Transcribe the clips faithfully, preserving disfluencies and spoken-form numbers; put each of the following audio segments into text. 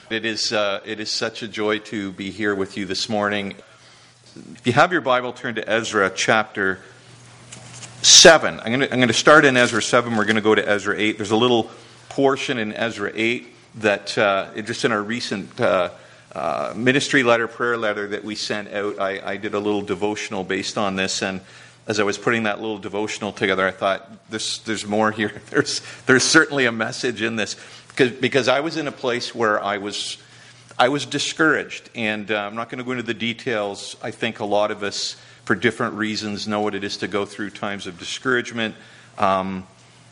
It is uh, it is such a joy to be here with you this morning. If you have your Bible, turn to Ezra chapter seven. I'm going to I'm going to start in Ezra seven. We're going to go to Ezra eight. There's a little portion in Ezra eight that uh, just in our recent uh, uh, ministry letter, prayer letter that we sent out, I, I did a little devotional based on this, and as I was putting that little devotional together, I thought, this, there's more here. There's there's certainly a message in this. Because, because I was in a place where I was I was discouraged. And uh, I'm not going to go into the details. I think a lot of us, for different reasons, know what it is to go through times of discouragement. Um,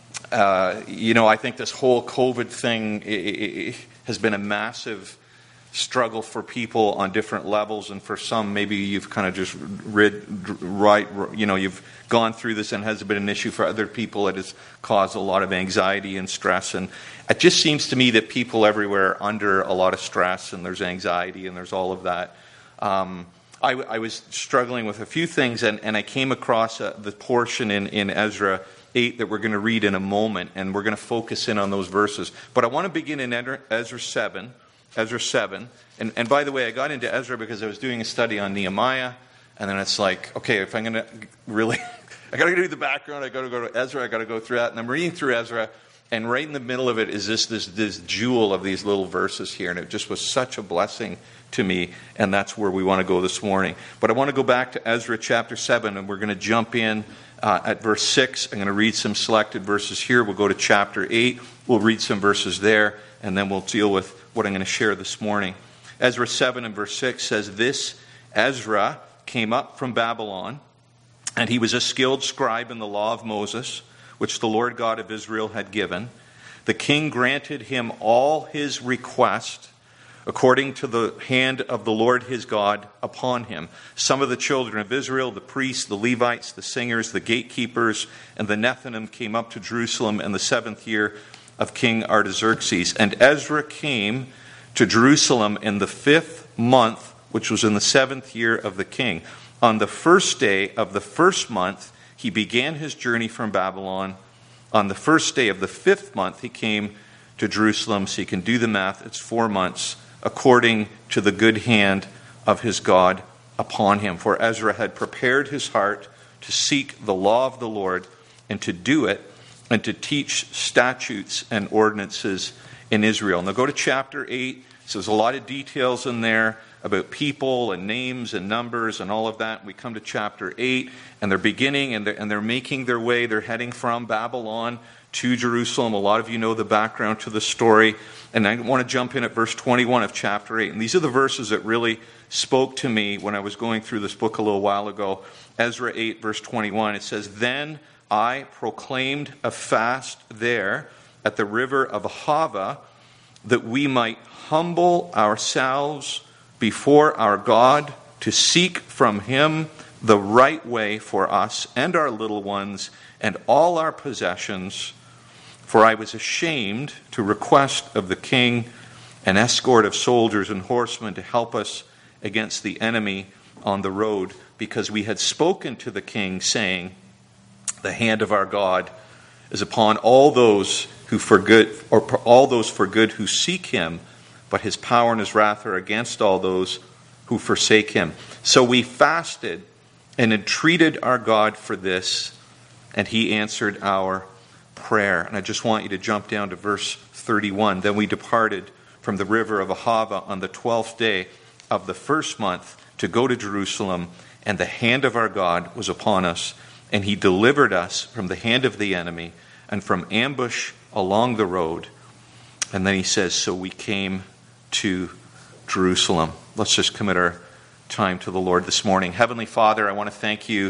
uh, you know, I think this whole COVID thing it, it has been a massive struggle for people on different levels, and for some, maybe you've kind of just read, right, you know, you've gone through this and has been an issue. For other people, it has caused a lot of anxiety and stress, and it just seems to me that people everywhere are under a lot of stress, and there's anxiety, and there's all of that. Um, I, I was struggling with a few things, and, and I came across uh, the portion in, in Ezra eight that we're going to read in a moment, and we're going to focus in on those verses. But I want to begin in Ezra seven. Ezra seven. And, and by the way, I got into Ezra because I was doing a study on Nehemiah. And then it's like, okay, if I'm going to really, I got to do the background. I got to go to Ezra. I got to go through that. And I'm reading through Ezra. And right in the middle of it is this, this, this jewel of these little verses here. And it just was such a blessing to me. And that's where we want to go this morning. But I want to go back to Ezra chapter seven. And we're going to jump in uh, at verse six. I'm going to read some selected verses here. We'll go to chapter eight. We'll read some verses there. And then we'll deal with what I'm going to share this morning. Ezra seven and verse six says, "This Ezra came up from Babylon, and he was a skilled scribe in the law of Moses, which the Lord God of Israel had given. The king granted him all his request according to the hand of the Lord his God upon him. Some of the children of Israel, the priests, the Levites, the singers, the gatekeepers, and the Nethinim came up to Jerusalem in the seventh year of King Artaxerxes. And Ezra came to Jerusalem in the fifth month, which was in the seventh year of the king. On the first day of the first month, he began his journey from Babylon. On the first day of the fifth month, he came to Jerusalem." So you can do the math. It's four months, according to the good hand of his God upon him. For Ezra had prepared his heart to seek the law of the Lord and to do it, and to teach statutes and ordinances in Israel. Now go to chapter eight. So there's a lot of details in there about people and names and numbers and all of that. We come to chapter eight, and they're beginning, and they're, and they're making their way. They're heading from Babylon to Jerusalem. A lot of you know the background to the story. And I want to jump in at verse twenty-one of chapter eight. And these are the verses that really spoke to me when I was going through this book a little while ago. Ezra eight, verse twenty-one. It says, "Then I proclaimed a fast there at the river of Ahava, that we might humble ourselves before our God to seek from him the right way for us and our little ones and all our possessions. For I was ashamed to request of the king an escort of soldiers and horsemen to help us against the enemy on the road, because we had spoken to the king, saying, the hand of our God is upon all those who for good, or all those for good who seek him, but his power and his wrath are against all those who forsake him. So we fasted and entreated our God for this, and he answered our prayer." And I just want you to jump down to verse thirty-one. "Then we departed from the river of Ahava on the twelfth day of the first month to go to Jerusalem, and the hand of our God was upon us, and he delivered us from the hand of the enemy and from ambush along the road." And then he says, "So we came to Jerusalem." Let's just commit our time to the Lord this morning. Heavenly Father, I want to thank you.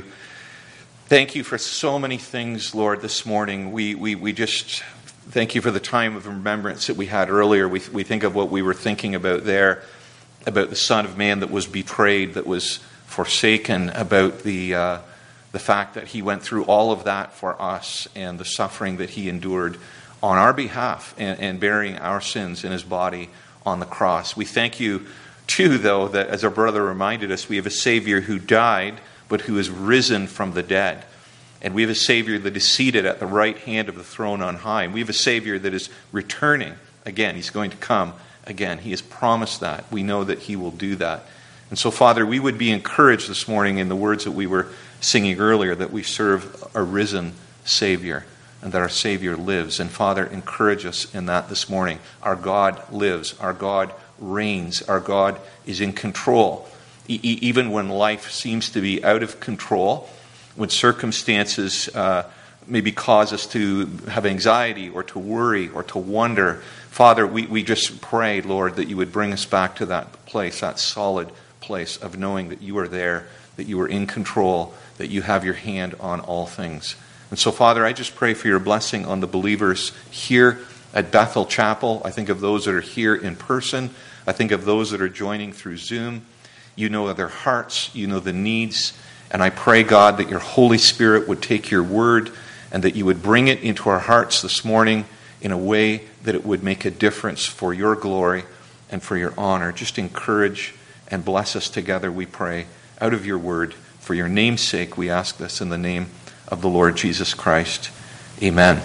Thank you for so many things, Lord, this morning. We we we just thank you for the time of remembrance that we had earlier. We we think of what we were thinking about there, about the Son of Man that was betrayed, that was forsaken, about the uh, the fact that he went through all of that for us, and the suffering that he endured on our behalf, and, and bearing our sins in his body on the cross. We thank you, too, though, that as our brother reminded us, we have a Savior who died, but who is risen from the dead. And we have a Savior that is seated at the right hand of the throne on high. And we have a Savior that is returning. Again, he's going to come again. He has promised that. We know that he will do that. And so, Father, we would be encouraged this morning in the words that we were singing earlier, that we serve a risen Savior and that our Savior lives. And Father, encourage us in that this morning. Our God lives. Our God reigns. Our God is in control. E- even when life seems to be out of control, when circumstances uh, maybe cause us to have anxiety or to worry or to wonder, Father, we, we just pray, Lord, that you would bring us back to that place, that solid place of knowing that you are there, that you are in control, that you have your hand on all things. And so, Father, I just pray for your blessing on the believers here at Bethel Chapel. I think of those that are here in person. I think of those that are joining through Zoom. You know their hearts. You know the needs. And I pray, God, that your Holy Spirit would take your word and that you would bring it into our hearts this morning in a way that it would make a difference for your glory and for your honor. Just encourage and bless us together, we pray, out of your word. For your name's sake, we ask this in the name of the Lord Jesus Christ. Amen.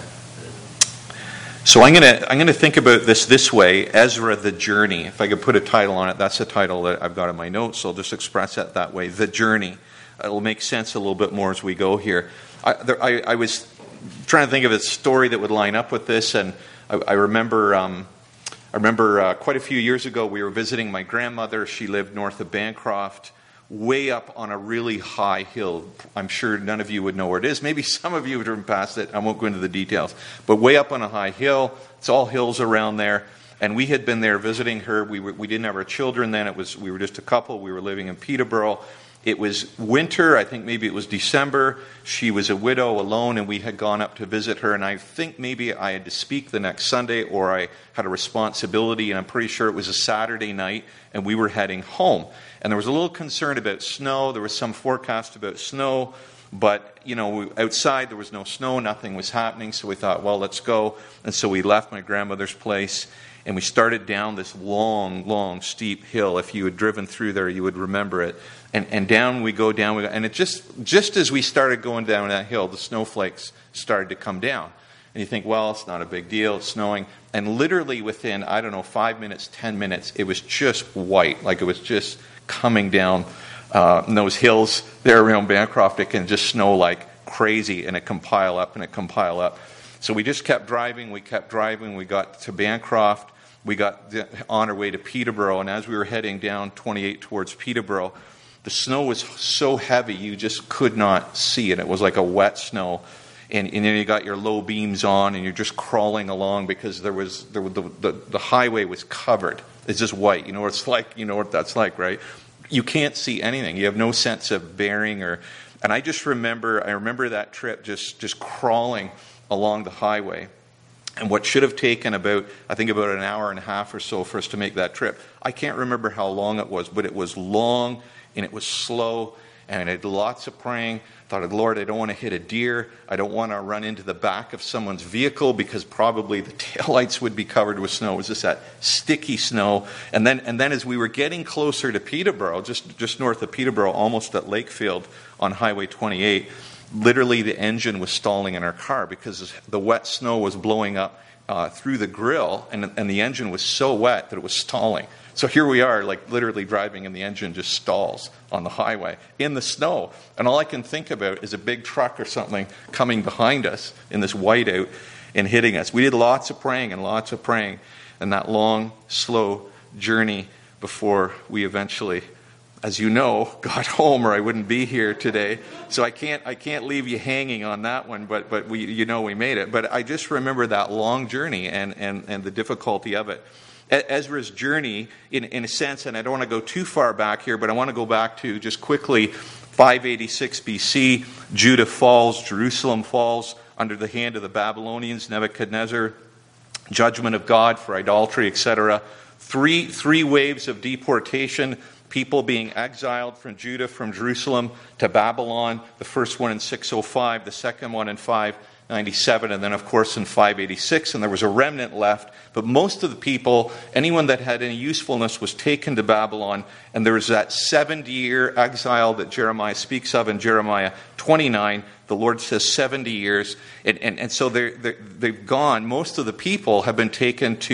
So I'm going to I'm going to think about this this way, Ezra the Journey. If I could put a title on it, that's the title that I've got in my notes, so I'll just express it that way, The Journey. It'll make sense a little bit more as we go here. I, there, I, I was trying to think of a story that would line up with this, and I, I remember... Um, I remember uh, quite a few years ago, we were visiting my grandmother. She lived north of Bancroft, way up on a really high hill. I'm sure none of you would know where it is. Maybe some of you have driven past it. I won't go into the details. But way up on a high hill. It's all hills around there. And we had been there visiting her. We were, we didn't have our children then. It was we were just a couple. We were living in Peterborough. It was winter. I think maybe it was December. She was a widow alone, and we had gone up to visit her. And I think maybe I had to speak the next Sunday, or I had a responsibility, and I'm pretty sure it was a Saturday night, and we were heading home. And there was a little concern about snow. There was some forecast about snow, but, you know, outside there was no snow. Nothing was happening, so we thought, well, let's go. And so we left my grandmother's place, and we started down this long, long, steep hill. If you had driven through there, you would remember it. And, and down we go, down we go. And it just, just as we started going down that hill, the snowflakes started to come down. And you think, well, it's not a big deal. It's snowing. And literally within, I don't know, five minutes, ten minutes, it was just white. Like it was just coming down uh, those hills there around Bancroft. It can just snow like crazy, and it can pile up and it can pile up. So we just kept driving. We kept driving. We got to Bancroft. We got on our way to Peterborough. And as we were heading down twenty-eight towards Peterborough, the snow was so heavy you just could not see it. It was like a wet snow. And, and then you got your low beams on, and you're just crawling along because there was, there was the, the, the highway was covered. It's just white. You know what it's like? You know what that's like, right? You can't see anything. You have no sense of bearing. or. And I just remember, I remember that trip just, just crawling along the highway. And what should have taken about, I think about an hour and a half or so for us to make that trip. I can't remember how long it was, but it was long and it was slow and it had lots of praying. I thought, Lord, I don't want to hit a deer. I don't want to run into the back of someone's vehicle because probably the taillights would be covered with snow. It was just that sticky snow. And then and then as we were getting closer to Peterborough, just, just north of Peterborough, almost at Lakefield on Highway twenty-eight, literally the engine was stalling in our car because the wet snow was blowing up uh, through the grill, and, and the engine was so wet that it was stalling. So here we are, like literally driving, and the engine just stalls on the highway in the snow. And all I can think about is a big truck or something coming behind us in this whiteout and hitting us. We did lots of praying and lots of praying in that long, slow journey before we eventually, as you know, got home, or I wouldn't be here today. So I can't I can't leave you hanging on that one, but but we you know we made it. But I just remember that long journey and, and, and the difficulty of it. Ezra's journey, in, in a sense, and I don't want to go too far back here, but I want to go back to just quickly five eighty-six B C, Judah falls, Jerusalem falls under the hand of the Babylonians, Nebuchadnezzar, judgment of God for idolatry, et cetera. Three, three waves of deportation, people being exiled from Judah, from Jerusalem to Babylon. The first one in six oh five, the second one in five ninety-seven, and then of course in five eighty-six, and there was a remnant left. But most of the people, anyone that had any usefulness, was taken to Babylon, and there was that seventy-year exile that Jeremiah speaks of in Jeremiah twenty-nine. The Lord says seventy years, and, and, and so they're, they're, they've gone. Most of the people have been taken to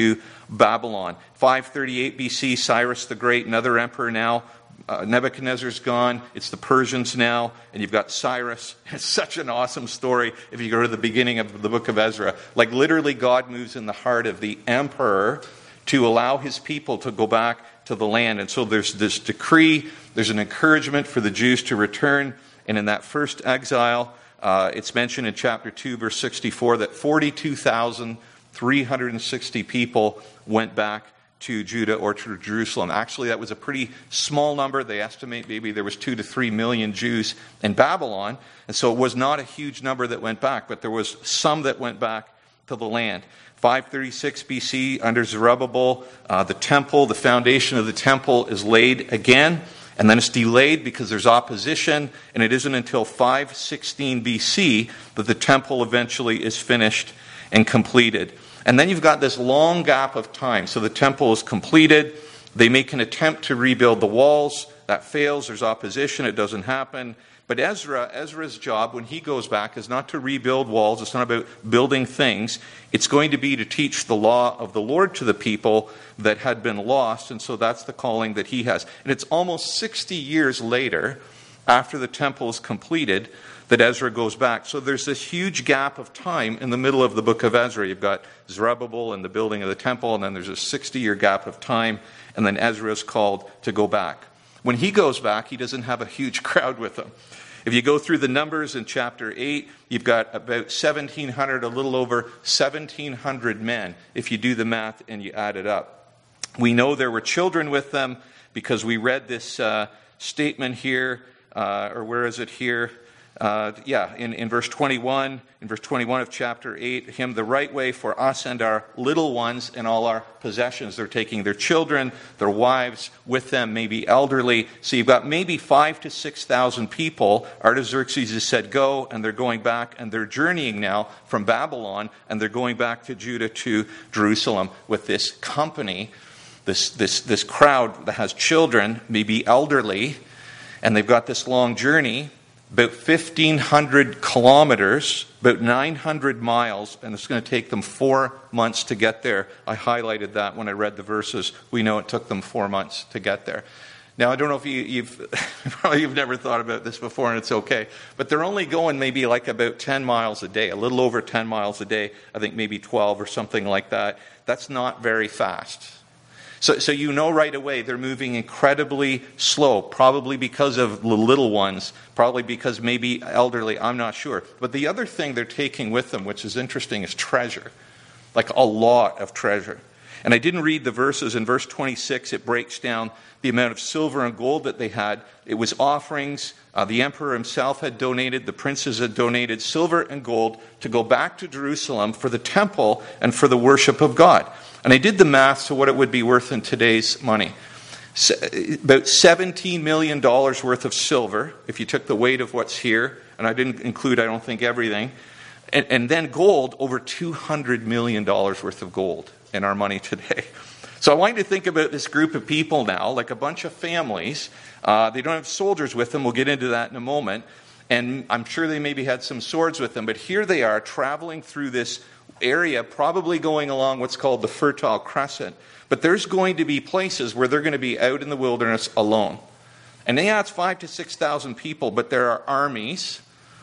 Babylon. five thirty-eight B C, Cyrus the Great, another emperor now. Uh, Nebuchadnezzar's gone. It's the Persians now, and you've got Cyrus. It's such an awesome story if you go to the beginning of the book of Ezra. Like literally God moves in the heart of the emperor to allow his people to go back to the land. And so there's this decree, there's an encouragement for the Jews to return. And in that first exile, uh, it's mentioned in chapter two, verse sixty-four, that forty-two thousand three hundred sixty people went back to Judah or to Jerusalem. Actually, that was a pretty small number. They estimate maybe there was two to three million Jews in Babylon. And so it was not a huge number that went back, but there was some that went back to the land. five thirty-six B C, under Zerubbabel, uh, the temple, the foundation of the temple is laid again. And then it's delayed because there's opposition. And it isn't until five sixteen B C that the temple eventually is finished and completed. And then you've got this long gap of time. So the temple is completed. They make an attempt to rebuild the walls. That fails. There's opposition. It doesn't happen. But Ezra, Ezra's job when he goes back is not to rebuild walls. It's not about building things. It's going to be to teach the law of the Lord to the people that had been lost. And so that's the calling that he has. And it's almost sixty years later, after the temple is completed, that Ezra goes back. So there's this huge gap of time in the middle of the book of Ezra. You've got Zerubbabel and the building of the temple, and then there's a sixty-year gap of time, and then Ezra is called to go back. When he goes back, he doesn't have a huge crowd with him. If you go through the numbers in chapter eight, you've got about seventeen hundred, a little over seventeen hundred men, if you do the math and you add it up. We know there were children with them because we read this uh, statement here, uh, or where is it here? Uh, yeah, in, in verse twenty-one, in verse twenty-one of chapter eight, him the right way for us and our little ones and all our possessions. They're taking their children, their wives with them, maybe elderly. So you've got maybe five to six thousand people. Artaxerxes has said go, and they're going back, and they're journeying now from Babylon, and they're going back to Judah to Jerusalem with this company, this this this crowd that has children, maybe elderly, and they've got this long journey. About fifteen hundred kilometers, about nine hundred miles, and it's going to take them four months to get there. I highlighted that when I read the verses. We know it took them four months to get there. Now, I don't know if you, you've probably you've never thought about this before, and it's okay, but they're only going maybe like about ten miles a day, a little over ten miles a day. I think maybe twelve or something like that. That's not very fast. So, so you know right away they're moving incredibly slow, probably because of the little ones, probably because maybe elderly, I'm not sure. But the other thing they're taking with them, which is interesting, is treasure, like a lot of treasure. And I didn't read the verses. In verse twenty-six, it breaks down the amount of silver and gold that they had. It was offerings. Uh, the emperor himself had donated, the princes had donated silver and gold to go back to Jerusalem for the temple and for the worship of God. And I did the math to what it would be worth in today's money. So, about seventeen million dollars worth of silver, if you took the weight of what's here, and I didn't include, I don't think, everything, and, and then gold, over two hundred million dollars worth of gold in our money today. So I want you to think about this group of people now, like a bunch of families. Uh, they don't have soldiers with them. We'll get into that in a moment. And I'm sure they maybe had some swords with them. But here they are traveling through this area, probably going along what's called the Fertile Crescent. But there's going to be places where they're going to be out in the wilderness alone. And yeah, it's five to six thousand people, but there are armies.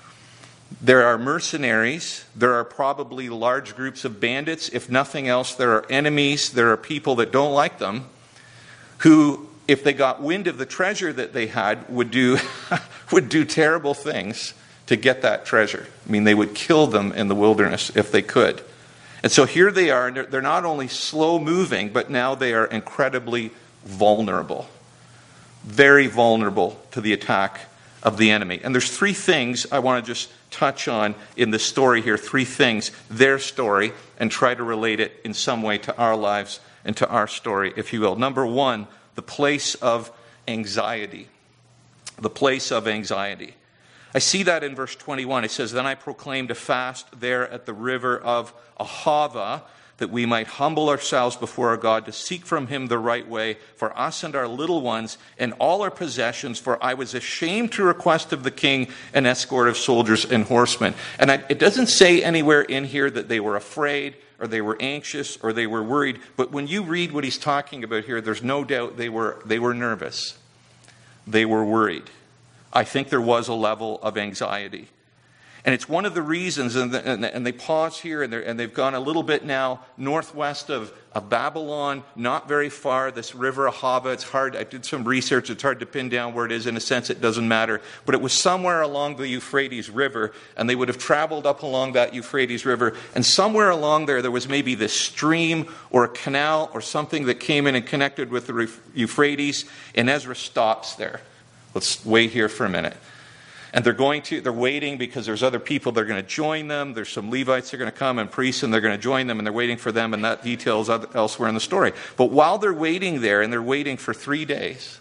There are mercenaries. There are probably large groups of bandits. If nothing else, there are enemies. There are people that don't like them who, if they got wind of the treasure that they had, would do would do terrible things to get that treasure. I mean, they would kill them in the wilderness if they could. And so here they are. And they're not only slow moving, but now they are incredibly vulnerable. Very vulnerable to the attack of the enemy. And there's three things I want to just touch on in the story here. Three things, their story, and try to relate it in some way to our lives and to our story, if you will. Number one, the place of anxiety. The place of anxiety. I see that in verse twenty-one. It says, "Then I proclaimed a fast there at the river of Ahava that we might humble ourselves before our God to seek from him the right way for us and our little ones and all our possessions, for I was ashamed to request of the king an escort of soldiers and horsemen. And I, it doesn't say anywhere in here that they were afraid or they were anxious or they were worried, but when you read what he's talking about here, there's no doubt they were they were nervous. They were worried. I think there was a level of anxiety. And it's one of the reasons, and, the, and, and they pause here, and, and they've gone a little bit now northwest of, of Babylon, not very far, this river Ahava. It's hard, I did some research, it's hard to pin down where it is. In a sense, it doesn't matter. But it was somewhere along the Euphrates River, and they would have traveled up along that Euphrates River. And somewhere along there, there was maybe this stream or a canal or something that came in and connected with the Euphrates, and Ezra stops there. Let's wait here for a minute. And they're going to, they're waiting because there's other people that are going to join them. There's some Levites that are going to come and priests, and they're going to join them, and they're waiting for them, and that details elsewhere in the story. But while they're waiting there, and they're waiting for three days,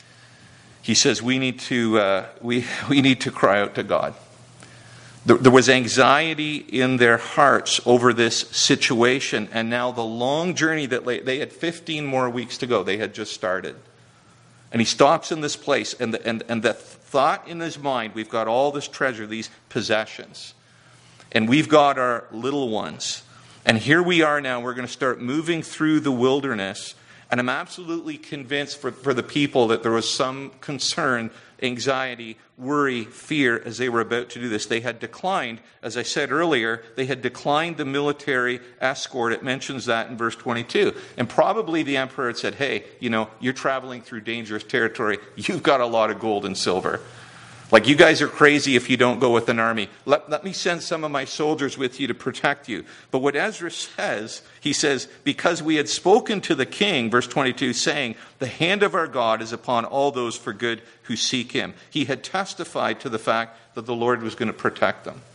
he says, we need to, uh, we, we need to cry out to God. There, there was anxiety in their hearts over this situation, and now the long journey that lay, they had fifteen more weeks to go. They had just started. And he stops in this place, and the, and, and the thought in his mind, we've got all this treasure, these possessions. And we've got our little ones. And here we are now, we're going to start moving through the wilderness. And I'm absolutely convinced for, for the people that there was some concern, anxiety, worry, fear as they were about to do this. They had declined, as I said earlier, they had declined the military escort. It mentions that in verse twenty-two. And probably the emperor had said, hey, you know, you're traveling through dangerous territory. You've got a lot of gold and silver. Like, you guys are crazy if you don't go with an army. Let, let me send some of my soldiers with you to protect you. But what Ezra says, he says, because we had spoken to the king, verse twenty-two, saying, the hand of our God is upon all those for good who seek him. He had testified to the fact that the Lord was going to protect them.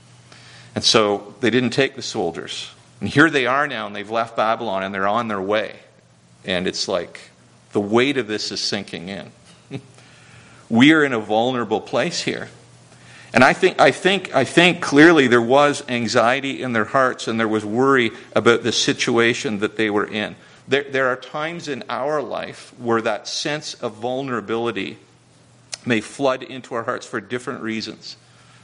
And so they didn't take the soldiers. And here they are now, and they've left Babylon, and they're on their way. And it's like the weight of this is sinking in. We are in a vulnerable place here. And I think, I think, I think clearly there was anxiety in their hearts, and there was worry about the situation that they were in. There, there are times in our life where that sense of vulnerability may flood into our hearts for different reasons.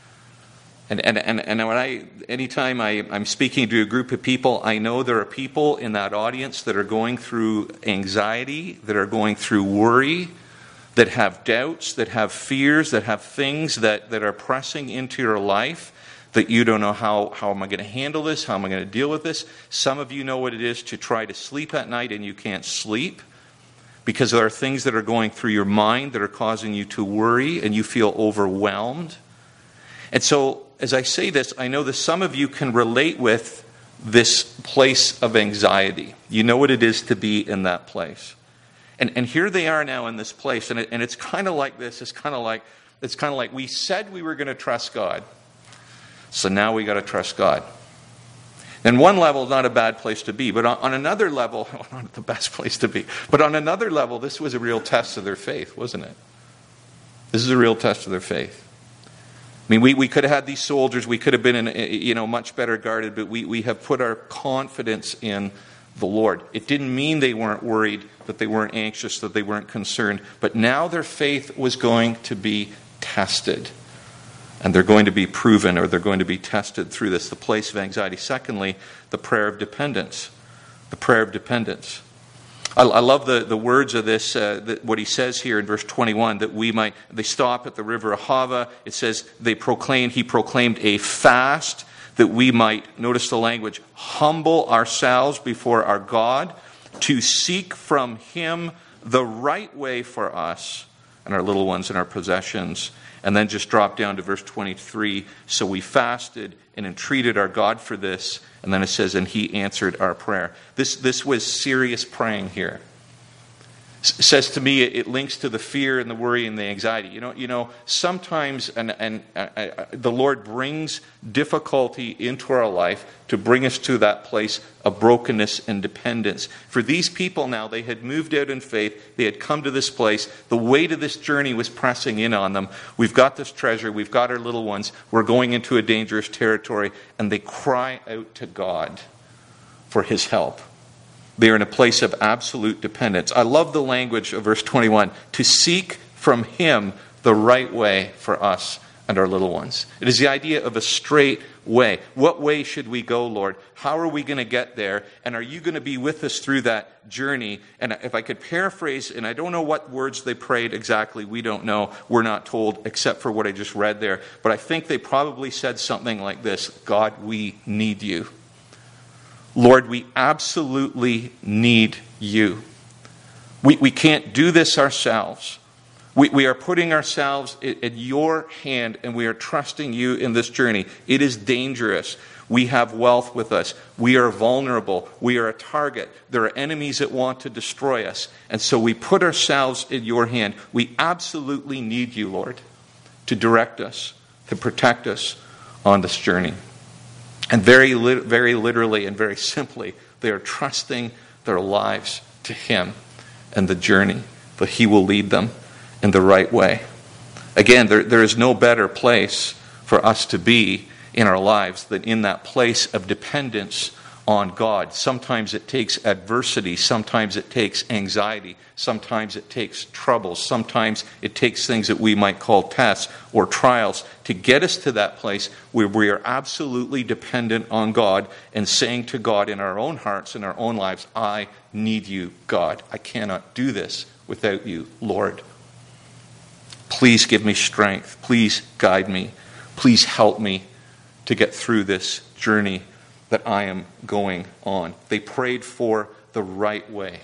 And and and, and when I, anytime I, I'm speaking to a group of people, I know there are people in that audience that are going through anxiety, that are going through worry, that have doubts, that have fears, that have things that, that are pressing into your life that you don't know how, how am I going to handle this? How am I going to deal with this? Some of you know what it is to try to sleep at night and you can't sleep because there are things that are going through your mind that are causing you to worry and you feel overwhelmed. And so, as I say this, I know that some of you can relate with this place of anxiety. You know what it is to be in that place. And and here they are now in this place, and it, and it's kind of like this. It's kind of like it's kind of like we said we were going to trust God, so now we got to trust God. And one level, not a bad place to be, but on, on another level, well, not the best place to be, but on another level, this was a real test of their faith, wasn't it? This is a real test of their faith. I mean, we, we could have had these soldiers, we could have been in, you know much better guarded, but we we have put our confidence in the Lord. It didn't mean they weren't worried, that they weren't anxious, that they weren't concerned. But now their faith was going to be tested. And they're going to be proven, or they're going to be tested through this, the place of anxiety. Secondly, the prayer of dependence. The prayer of dependence. I, I love the, the words of this, uh, the, what he says here in verse twenty-one, that we might, they stop at the river Ahava. It says they proclaimed, he proclaimed a fast, that we might, notice the language, humble ourselves before our God, to seek from him the right way for us and our little ones and our possessions. And then just drop down to verse twenty-three. So we fasted and entreated our God for this. And then it says, and he answered our prayer. This, this was serious praying here. It says to me, it links to the fear and the worry and the anxiety. You know, you know. Sometimes, and and uh, uh, the Lord brings difficulty into our life to bring us to that place of brokenness and dependence. For these people now, they had moved out in faith. They had come to this place. The weight of this journey was pressing in on them. We've got this treasure. We've got our little ones. We're going into a dangerous territory, and they cry out to God for his help. They are in a place of absolute dependence. I love the language of verse twenty-one, to seek from him the right way for us and our little ones. It is the idea of a straight way. What way should we go, Lord? How are we going to get there? And are you going to be with us through that journey? And if I could paraphrase, and I don't know what words they prayed exactly, we don't know, we're not told, except for what I just read there. But I think they probably said something like this: God, we need you. Lord, we absolutely need you. We, we can't do this ourselves. We, we are putting ourselves in, in your hand, and we are trusting you in this journey. It is dangerous. We have wealth with us. We are vulnerable. We are a target. There are enemies that want to destroy us. And so we put ourselves in your hand. We absolutely need you, Lord, to direct us, to protect us on this journey. And very, very literally and very simply, they are trusting their lives to him and the journey, that he will lead them in the right way. Again, there, there is no better place for us to be in our lives than in that place of dependence on God. Sometimes it takes adversity. Sometimes it takes anxiety. Sometimes it takes troubles. Sometimes it takes things that we might call tests or trials to get us to that place where we are absolutely dependent on God and saying to God in our own hearts, in our own lives, I need you, God. I cannot do this without you, Lord. Please give me strength. Please guide me. Please help me to get through this journey that I am going on. They prayed for the right way,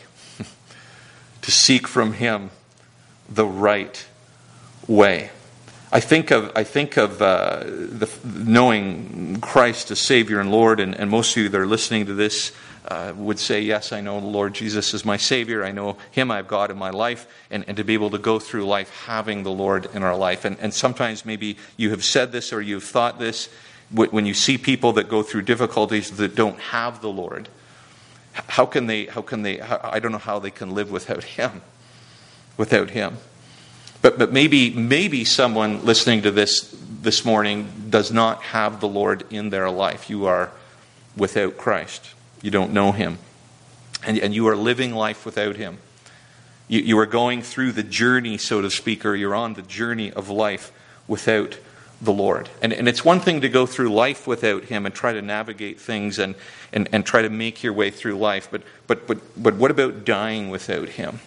to seek from him the right way. I think of I think of uh, the, knowing Christ as Savior and Lord, and, and most of you that are listening to this uh, would say, yes, I know the Lord Jesus is my Savior. I know him. I have God in my life. And, and to be able to go through life having the Lord in our life. And, and sometimes maybe you have said this or you've thought this, when you see people that go through difficulties that don't have the Lord, how can they, how can they, how, I don't know how they can live without him, without him. But but maybe maybe someone listening to this this morning does not have the Lord in their life. You are without Christ. You don't know him. And, and you are living life without him. You, you are going through the journey, so to speak, or you're on the journey of life without the Lord. And, and it's one thing to go through life without him and try to navigate things and, and, and try to make your way through life. But, but, but, but what about dying without him?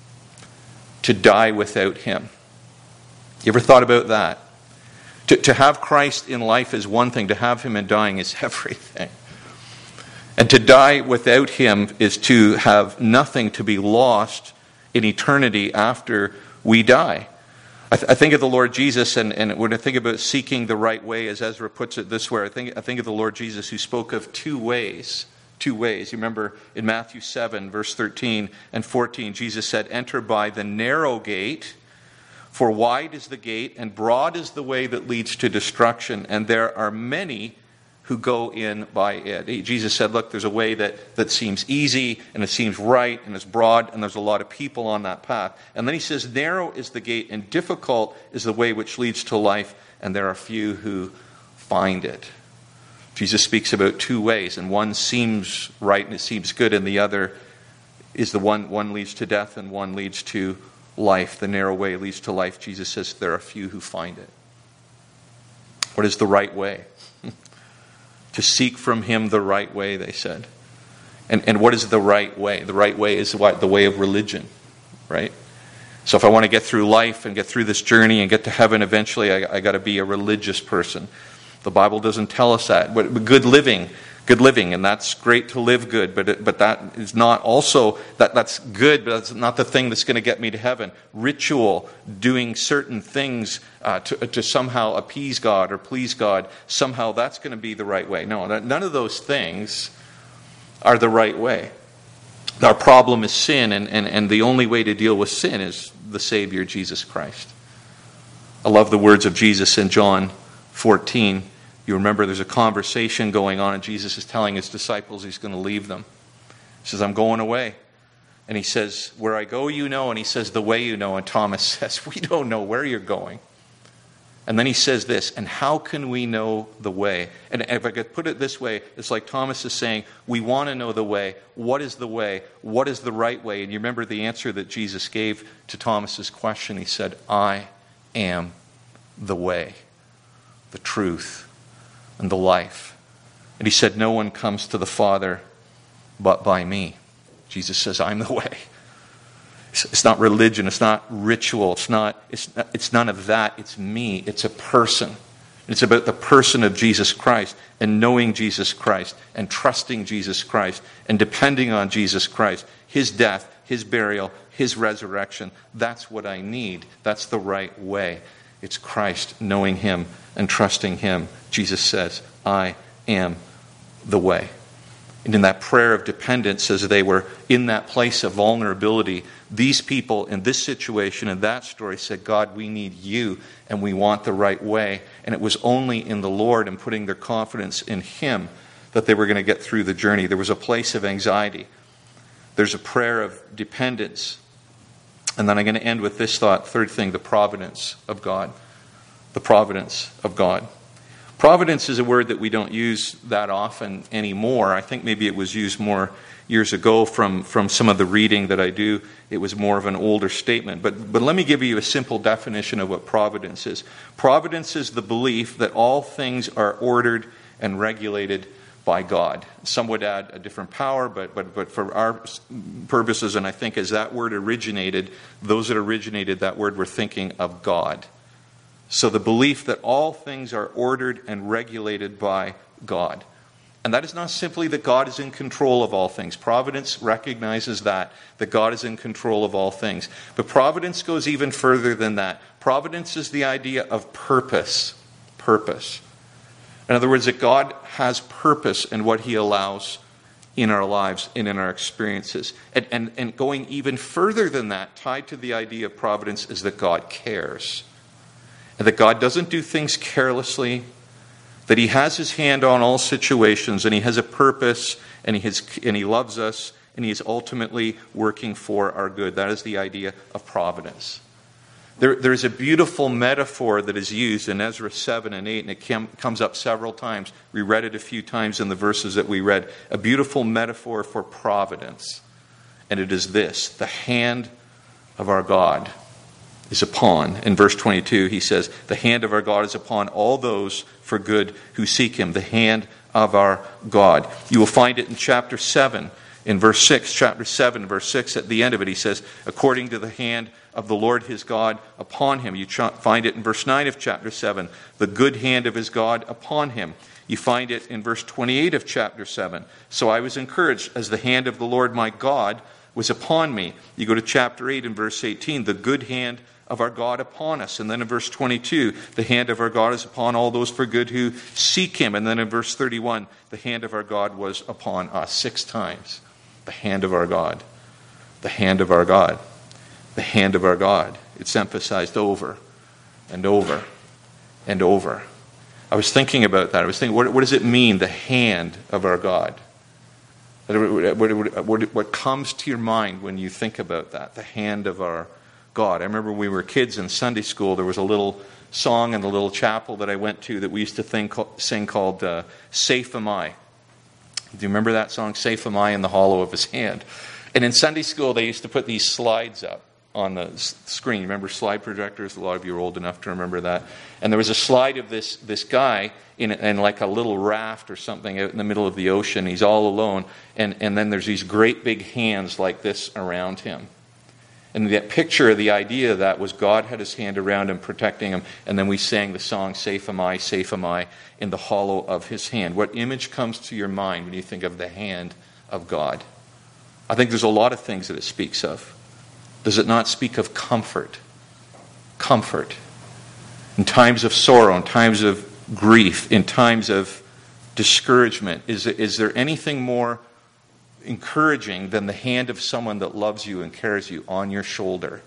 To die without him. You ever thought about that? To, to have Christ in life is one thing. To have him in dying is everything. And to die without him is to have nothing, to be lost in eternity after we die. I, th- I think of the Lord Jesus, and, and when I think about seeking the right way, as Ezra puts it this way, I think, I think of the Lord Jesus who spoke of two ways. Two ways. You remember in Matthew seven, verse thirteen and fourteen, Jesus said, enter by the narrow gate, for wide is the gate, and broad is the way that leads to destruction, and there are many who go in by it. Jesus said, look, there's a way that, that seems easy, and it seems right, and it's broad, and there's a lot of people on that path. And then he says, narrow is the gate, and difficult is the way which leads to life, and there are few who find it. Jesus speaks about two ways, and one seems right and it seems good, and the other is the one, one leads to death and one leads to life. The narrow way leads to life. Jesus says there are few who find it. What is the right way? To seek from him the right way, they said. And and what is the right way? The right way is what? The way of religion, right? So if I want to get through life and get through this journey and get to heaven eventually, I, I got to be a religious person. The Bible doesn't tell us that. But good living, good living, and that's great to live good, but it, but that is not also, that that's good, but that's not the thing that's going to get me to heaven. Ritual, doing certain things uh, to, to somehow appease God or please God, somehow that's going to be the right way. No, none of those things are the right way. Our problem is sin, and, and, and the only way to deal with sin is the Savior, Jesus Christ. I love the words of Jesus in John fourteen. You remember there's a conversation going on, and Jesus is telling his disciples he's going to leave them. He says, I'm going away. And he says, where I go you know, and he says, the way you know. And Thomas says, we don't know where you're going. And then he says this, and how can we know the way? And if I could put it this way, it's like Thomas is saying, we want to know the way. What is the way? What is the right way? And you remember the answer that Jesus gave to Thomas's question. He said, I am the way, the truth, and the life. And he said, no one comes to the Father but by me. Jesus says, I'm the way. It's not religion. It's not ritual. It's not. It's not, it's none of that. It's me. It's a person. It's about the person of Jesus Christ and knowing Jesus Christ and trusting Jesus Christ and depending on Jesus Christ. His death, His burial, His resurrection. That's what I need. That's the right way. It's Christ, knowing Him and trusting Him. Jesus says, I am the way. And in that prayer of dependence, as they were in that place of vulnerability, these people in this situation, in that story, said, God, we need you and we want the right way. And it was only in the Lord and putting their confidence in Him that they were going to get through the journey. There was a place of anxiety. There's a prayer of dependence. And then I'm going to end with this thought, third thing, the providence of God. The providence of God. Providence is a word that we don't use that often anymore. I think maybe it was used more years ago from, from some of the reading that I do. It was more of an older statement. But, but let me give you a simple definition of what providence is. Providence is the belief that all things are ordered and regulated by God. Some would add a different power, but, but, but for our purposes, and I think as that word originated, those that originated that word were thinking of God. So the belief that all things are ordered and regulated by God. And that is not simply that God is in control of all things. Providence recognizes that, that God is in control of all things. But providence goes even further than that. Providence is the idea of purpose. Purpose. In other words, that God has purpose in what He allows in our lives and in our experiences. And, and, and going even further than that, tied to the idea of providence, is that God cares. And that God doesn't do things carelessly, that He has His hand on all situations, and He has a purpose, and He has, and He loves us, and He is ultimately working for our good. That is the idea of providence. There, there's a beautiful metaphor that is used in Ezra seven and eight, and it cam, comes up several times. We read it a few times in the verses that we read. A beautiful metaphor for providence. And it is this: the hand of our God is upon. In verse twenty-two, he says, the hand of our God is upon all those for good who seek Him. The hand of our God. You will find it in chapter seven, in verse six. Chapter seven, verse six, at the end of it, he says, according to the hand of the Lord his God upon him. You ch- find it in verse nine of chapter seven, the good hand of his God upon him. You find it in verse twenty-eight of chapter seven. So I was encouraged as the hand of the Lord my God was upon me. You go to chapter eight and verse eighteen, the good hand of our God upon us. And then in verse twenty-two, the hand of our God is upon all those for good who seek Him. And then in verse thirty-one, the hand of our God was upon us. Six times. The hand of our God. The hand of our God. The hand of our God. It's emphasized over and over and over. I was thinking about that. I was thinking, what, what does it mean, the hand of our God? What, what, what, what comes to your mind when you think about that? The hand of our God. I remember when we were kids in Sunday school, there was a little song in the little chapel that I went to that we used to think, sing called uh, Safe Am I. Do you remember that song? Safe am I in the hollow of His hand. And in Sunday school, they used to put these slides up on the screen. Remember slide projectors? A lot of you are old enough to remember that. And there was a slide of this this guy in, in like a little raft or something out in the middle of the ocean. He's all alone. And, and then there's these great big hands like this around him. And that picture, the idea of that was God had His hand around him, protecting him. And then we sang the song, Safe Am I, Safe Am I, in the hollow of His hand. What image comes to your mind when you think of the hand of God? I think there's a lot of things that it speaks of. Does it not speak of comfort? Comfort. In times of sorrow, in times of grief, in times of discouragement, is, is there anything more encouraging than the hand of someone that loves you and cares you on your shoulder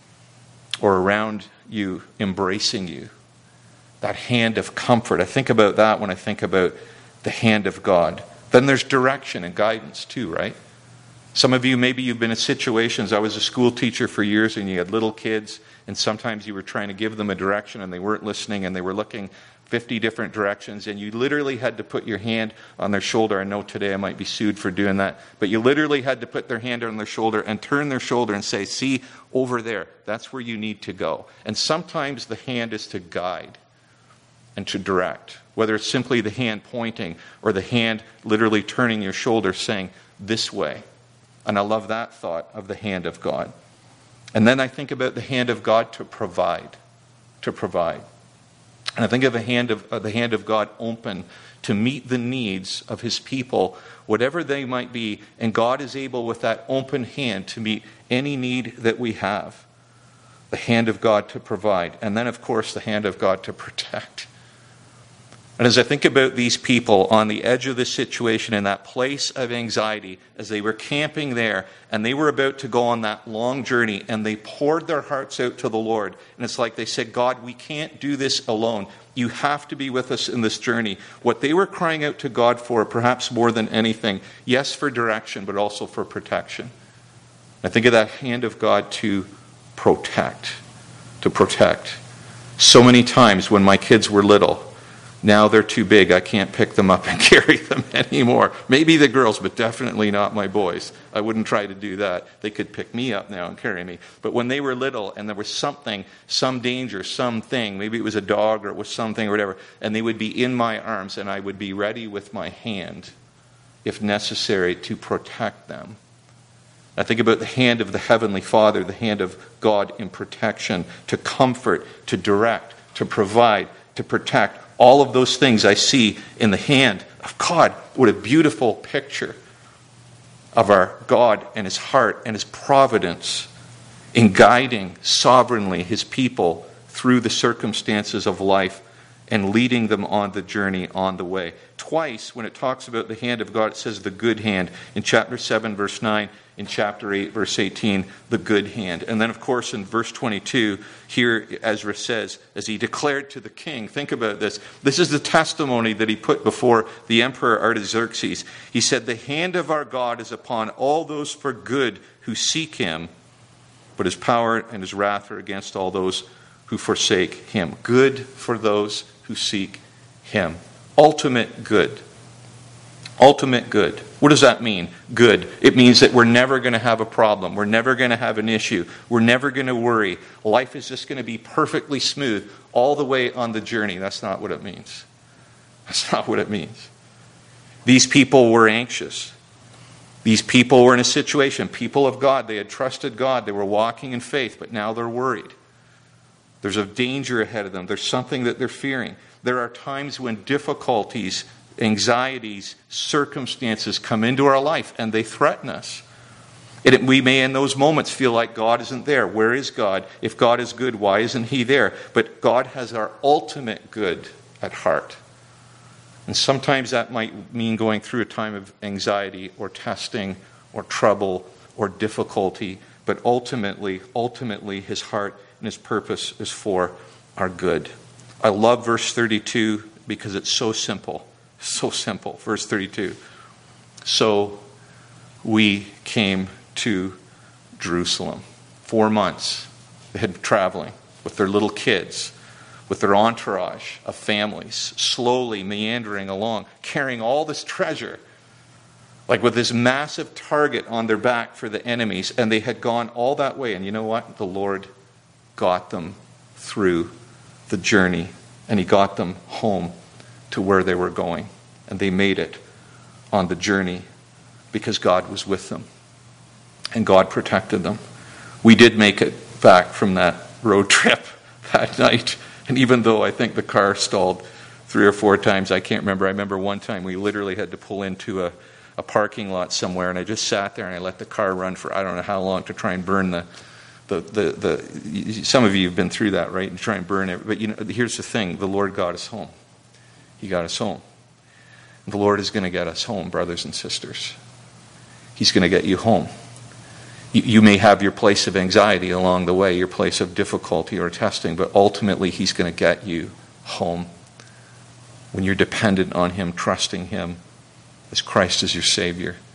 or around you, embracing you? That hand of comfort. I think about that when I think about the hand of God. Then there's direction and guidance too, right? Some of you, maybe you've been in situations. I was a school teacher for years, and you had little kids, and sometimes you were trying to give them a direction, and they weren't listening, and they were looking fifty different directions, and you literally had to put your hand on their shoulder. I know today I might be sued for doing that, but you literally had to put their hand on their shoulder and turn their shoulder and say, see, over there, that's where you need to go. And sometimes the hand is to guide and to direct, whether it's simply the hand pointing or the hand literally turning your shoulder saying, this way. And I love that thought of the hand of God. And then I think about the hand of God to provide, to provide. And I think of the hand of, uh, the hand of God open to meet the needs of his people, whatever they might be. And God is able with that open hand to meet any need that we have. The hand of God to provide. And then, of course, the hand of God to protect. And as I think about these people on the edge of this situation, in that place of anxiety, as they were camping there, and they were about to go on that long journey, and they poured their hearts out to the Lord. And it's like they said, God, we can't do this alone. You have to be with us in this journey. What they were crying out to God for, perhaps more than anything, yes, for direction, but also for protection. I think of that hand of God to protect, to protect. So many times when my kids were little, now they're too big. I can't pick them up and carry them anymore. Maybe the girls, but definitely not my boys. I wouldn't try to do that. They could pick me up now and carry me. But when they were little and there was something, some danger, something, maybe it was a dog or it was something or whatever, and they would be in my arms and I would be ready with my hand, if necessary, to protect them. I think about the hand of the Heavenly Father, the hand of God in protection, to comfort, to direct, to provide, to protect. All of those things I see in the hand of God. What a beautiful picture of our God and his heart and his providence in guiding sovereignly his people through the circumstances of life and leading them on the journey on the way. Twice, when it talks about the hand of God, it says the good hand. In chapter seven, verse nine, in chapter eight, verse eighteen, the good hand. And then, of course, in verse twenty-two, here Ezra says, as he declared to the king, think about this. This is the testimony that he put before the emperor Artaxerxes. He said, the hand of our God is upon all those for good who seek him, but his power and his wrath are against all those who forsake him. Good for those who seek him. Ultimate good. Ultimate good. What does that mean? Good. It means that we're never going to have a problem. We're never going to have an issue. We're never going to worry. Life is just going to be perfectly smooth all the way on the journey. That's not what it means. That's not what it means. These people were anxious. These people were in a situation, people of God, they had trusted God. They were walking in faith, but now they're worried. There's a danger ahead of them. There's something that they're fearing. There are times when difficulties, anxieties, circumstances come into our life and they threaten us. And we may in those moments feel like God isn't there. Where is God? If God is good, why isn't he there? But God has our ultimate good at heart. And sometimes that might mean going through a time of anxiety or testing or trouble or difficulty. But ultimately, ultimately, his heart and his purpose is for our good. I love verse thirty-two because it's so simple. So simple. Verse thirty-two. So we came to Jerusalem. Four months they had been traveling with their little kids, with their entourage of families, slowly meandering along, carrying all this treasure, like with this massive target on their back for the enemies. And they had gone all that way. And you know what? The Lord got them through the journey, and he got them home to where they were going. And they made it on the journey because God was with them and God protected them. We did make it back from that road trip that night. And even though I think the car stalled three or four times, I can't remember. I remember one time we literally had to pull into a, a parking lot somewhere, and I just sat there and I let the car run for I don't know how long to try and burn the The, the, the, some of you have been through that, right? And try and burn it. But you know, here's the thing. The Lord got us home. He got us home. The Lord is going to get us home, brothers and sisters. He's going to get you home. You, you may have your place of anxiety along the way, your place of difficulty or testing, but ultimately he's going to get you home when you're dependent on him, trusting him as Christ as your Savior.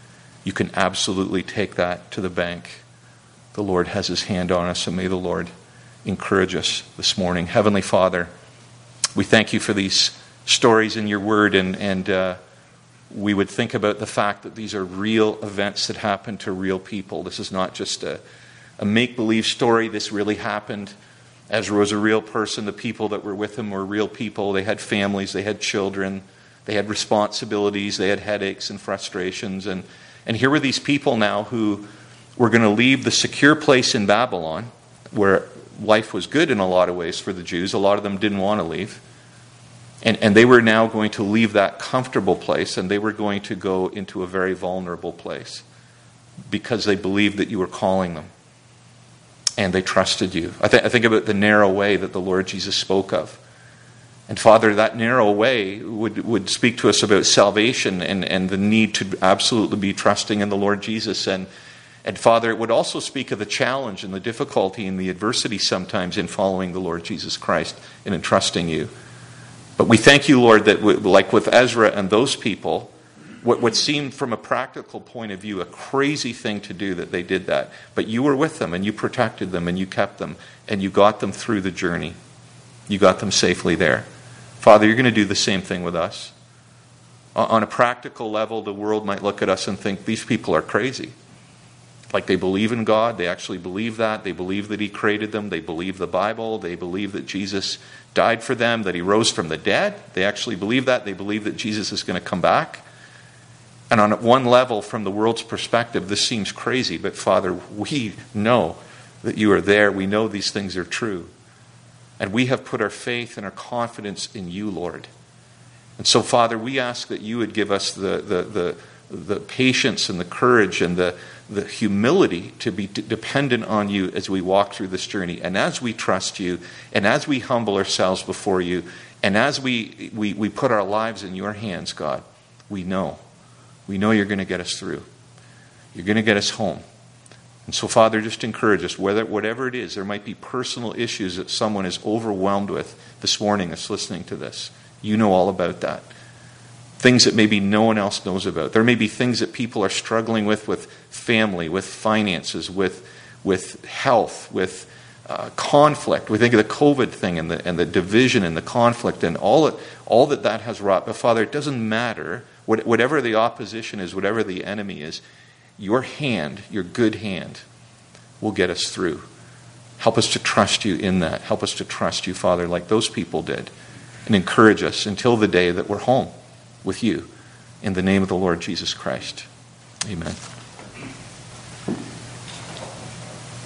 you can absolutely take that to the bank. The Lord has his hand on us, and may the Lord encourage us this morning. Heavenly Father, we thank you for these stories in your word, and, and uh, we would think about the fact that these are real events that happen to real people. This is not just a, a make-believe story. This really happened. Ezra was a real person. The people that were with him were real people. They had families. They had children. They had responsibilities. They had headaches and frustrations. And, and here were these people now who were going to leave the secure place in Babylon, where life was good in a lot of ways for the Jews. A lot of them didn't want to leave. And, and they were now going to leave that comfortable place, and they were going to go into a very vulnerable place because they believed that you were calling them. And they trusted you. I, th- I think about the narrow way that the Lord Jesus spoke of. And Father, that narrow way would, would speak to us about salvation and, and the need to absolutely be trusting in the Lord Jesus. And, and Father, it would also speak of the challenge and the difficulty and the adversity sometimes in following the Lord Jesus Christ and in trusting you. But we thank you, Lord, that w- like with Ezra and those people, what, what seemed from a practical point of view a crazy thing to do, that they did that. But you were with them, and you protected them, and you kept them, and you got them through the journey. You got them safely there. Father, you're going to do the same thing with us. On a practical level, the world might look at us and think, these people are crazy. Like they believe in God, they actually believe that. They believe that he created them. They believe the Bible. They believe that Jesus died for them, that he rose from the dead. They actually believe that. They believe that Jesus is going to come back. And on one level, from the world's perspective, this seems crazy. But Father, we know that you are there. We know these things are true. And we have put our faith and our confidence in you, Lord. And so, Father, we ask that you would give us the, the, the, the patience and the courage and the, the humility to be d- dependent on you as we walk through this journey. And as we trust you, and as we humble ourselves before you, and as we, we, we put our lives in your hands, God, we know. We know you're going to get us through. You're going to get us home. And so, Father, just encourage us, whether whatever it is, there might be personal issues that someone is overwhelmed with this morning that's listening to this. You know all about that. Things that maybe no one else knows about. There may be things that people are struggling with, with family, with finances, with, with health, with uh, conflict. We think of the COVID thing and the, and the division and the conflict and all, it, all that that has wrought. But, Father, it doesn't matter. What, whatever the opposition is, whatever the enemy is, your hand, your good hand, will get us through. Help us to trust you in that. Help us to trust you, Father, like those people did. And encourage us until the day that we're home with you. In the name of the Lord Jesus Christ. Amen.